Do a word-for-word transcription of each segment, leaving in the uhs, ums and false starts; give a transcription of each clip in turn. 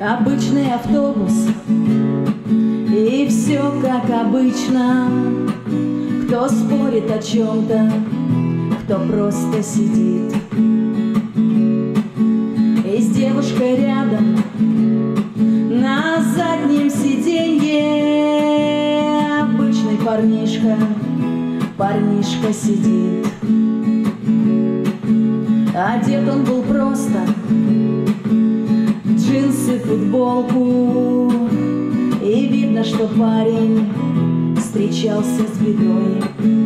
Обычный автобус, и все как обычно. Кто спорит о чем-то, кто просто сидит. И с девушкой рядом на заднем сиденье обычный парнишка, парнишка сидит. Одет он был просто, джинсы, футболку, и видно, что парень встречался с бедой.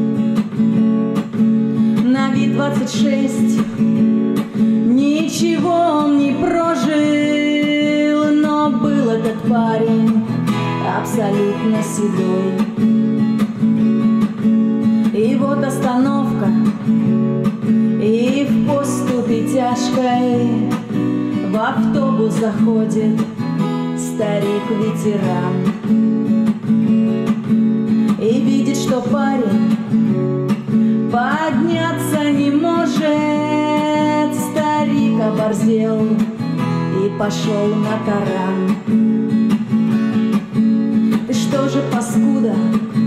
На вид двадцать шесть, ничего он не прожил, но был этот парень абсолютно седой. И вот остановка, и в поступе тяжкой в автобус заходит старик-ветеран. И видит, что парень подняться не может. Старик оборзел и пошел на таран. Ты что же, паскуда,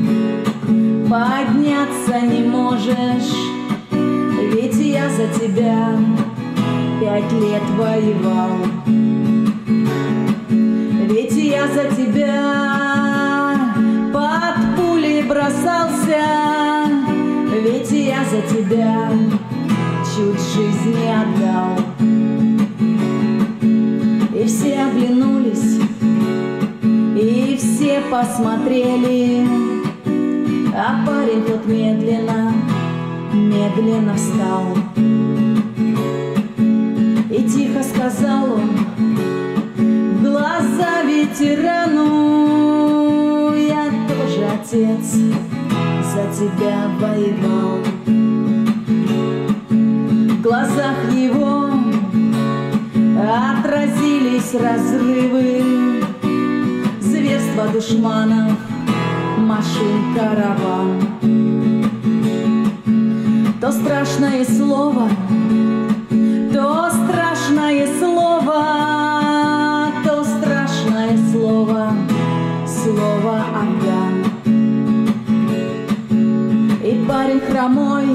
подняться не можешь? Ведь я за тебя пять лет воевал. Ведь я за тебя под пули бросался. Ведь я за тебя чуть жизнь не отдал. И все оглянулись, и все посмотрели, а парень тот медленно, медленно встал. И тихо сказал он в глаза ветерану: я тоже, отец, за тебя воевал. В глазах его отразились разрывы, зверства душманов, машин караван. То страшное слово, то страшное слово, то страшное слово, слово Афган. И парень хромой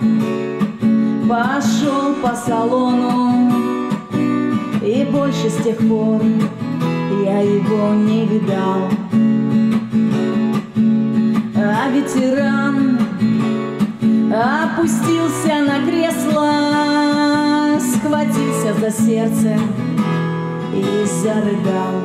пошел по салону, и больше с тех пор я его не видал. А ветеран опустился на кресло, схватился за сердце и зарыдал.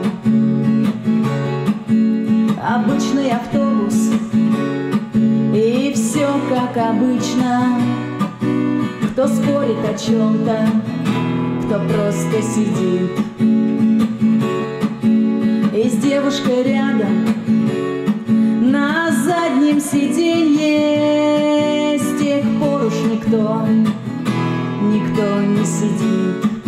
Обычный автобус, и все как обычно. Кто спорит о чем-то, кто просто сидит. И с девушкой рядом на заднем сиденье с тех пор уж никто, никто не сидит.